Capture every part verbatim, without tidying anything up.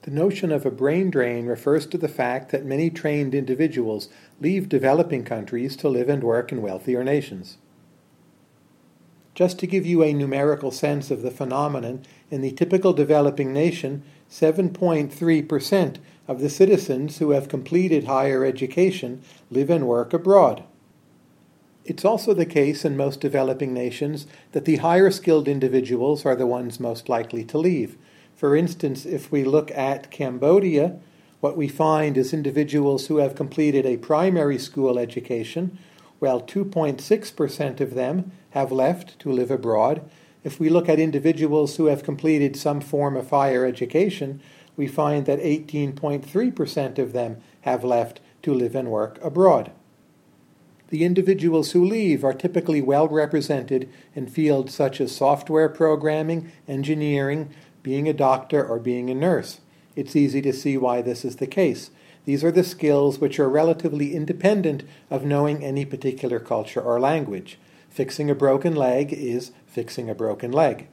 The notion of a brain drain refers to the fact that many trained individuals leave developing countries to live and work in wealthier nations. Just to give you a numerical sense of the phenomenon, in the typical developing nation, seven point three percent of the citizens who have completed higher education live and work abroad. It's also the case in most developing nations that the higher skilled individuals are the ones most likely to leave. For instance, if we look at Cambodia, what we find is individuals who have completed a primary school education, well, two point six percent of them have left to live abroad. If we look at individuals who have completed some form of higher education, we find that eighteen point three percent of them have left to live and work abroad. The individuals who leave are typically well represented in fields such as software programming, engineering, being a doctor, or being a nurse. It's easy to see why this is the case. These are the skills which are relatively independent of knowing any particular culture or language. Fixing a broken leg is fixing a broken leg.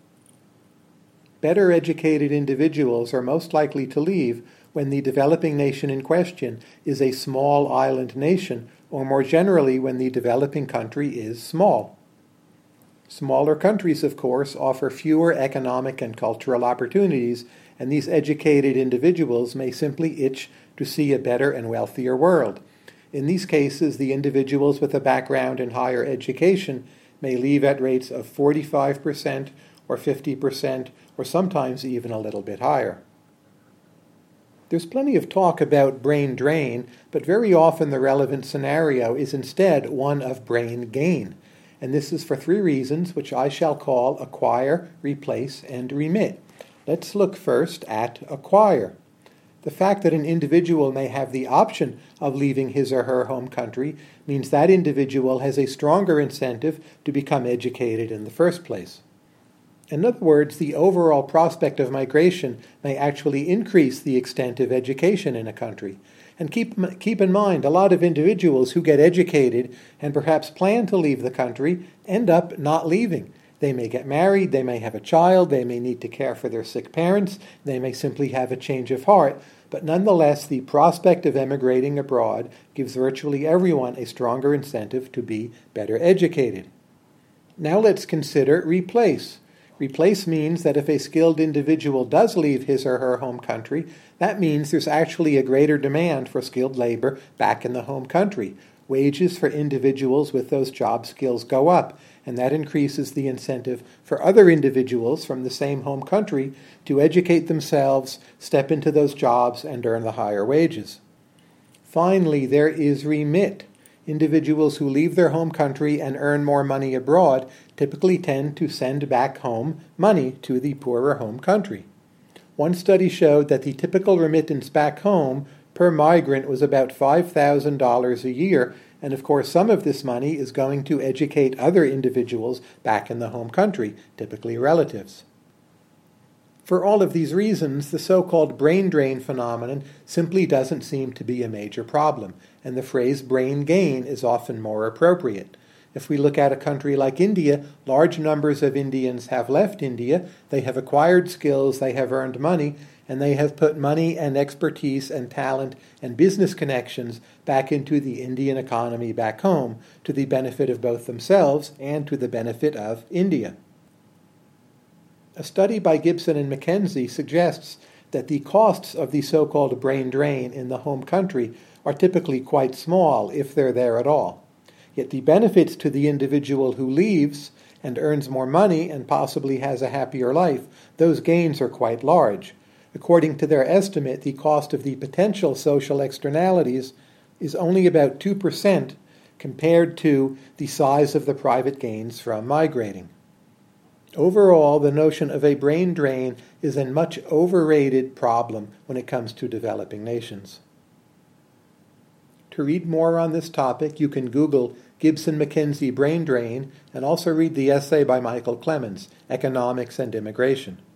Better educated individuals are most likely to leave when the developing nation in question is a small island nation, or more generally when the developing country is small. Smaller countries, of course, offer fewer economic and cultural opportunities, and these educated individuals may simply itch to see a better and wealthier world. In these cases, the individuals with a background in higher education may leave at rates of forty-five percent or fifty percent, or sometimes even a little bit higher. There's plenty of talk about brain drain, but very often the relevant scenario is instead one of brain gain. And this is for three reasons, which I shall call acquire, replace, and remit. Let's look first at acquire. The fact that an individual may have the option of leaving his or her home country means that individual has a stronger incentive to become educated in the first place. In other words, the overall prospect of migration may actually increase the extent of education in a country. And keep, keep in mind, a lot of individuals who get educated and perhaps plan to leave the country end up not leaving. They may get married, they may have a child, they may need to care for their sick parents, they may simply have a change of heart, but nonetheless the prospect of emigrating abroad gives virtually everyone a stronger incentive to be better educated. Now let's consider replace. Replace means that if a skilled individual does leave his or her home country, that means there's actually a greater demand for skilled labor back in the home country. Wages for individuals with those job skills go up, and that increases the incentive for other individuals from the same home country to educate themselves, step into those jobs, and earn the higher wages. Finally, there is remit. Individuals who leave their home country and earn more money abroad typically tend to send back home money to the poorer home country. One study showed that the typical remittance back home per migrant was about five thousand dollars a year, and of course some of this money is going to educate other individuals back in the home country, typically relatives. For all of these reasons, the so-called brain drain phenomenon simply doesn't seem to be a major problem, and the phrase brain gain is often more appropriate. If we look at a country like India, large numbers of Indians have left India, they have acquired skills, they have earned money, and they have put money and expertise and talent and business connections back into the Indian economy back home, to the benefit of both themselves and to the benefit of India. A study by Gibson and McKenzie suggests that the costs of the so-called brain drain in the home country are typically quite small, if they're there at all. Yet the benefits to the individual who leaves and earns more money and possibly has a happier life, those gains are quite large. According to their estimate, the cost of the potential social externalities is only about two percent compared to the size of the private gains from migrating. Overall, the notion of a brain drain is a much overrated problem when it comes to developing nations. To read more on this topic, you can Google Gibson-McKenzie brain drain and also read the essay by Michael Clemens, Economics and Immigration.